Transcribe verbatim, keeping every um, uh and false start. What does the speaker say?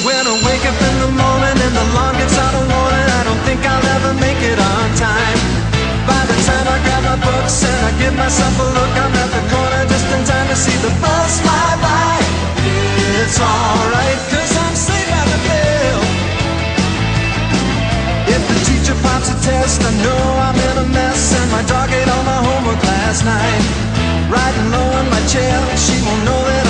When I wake up in the morning and the alarm gets out of warning, I don't think I'll ever make it on time. By the time I grab my books and I give myself a look, I'm at the corner just in time to see the bus fly by. It's alright, cause I'm safe at the bell. If the teacher pops a test, I know I'm in a mess, and my dog ate all my homework last night. Riding low in my chair, she won't know that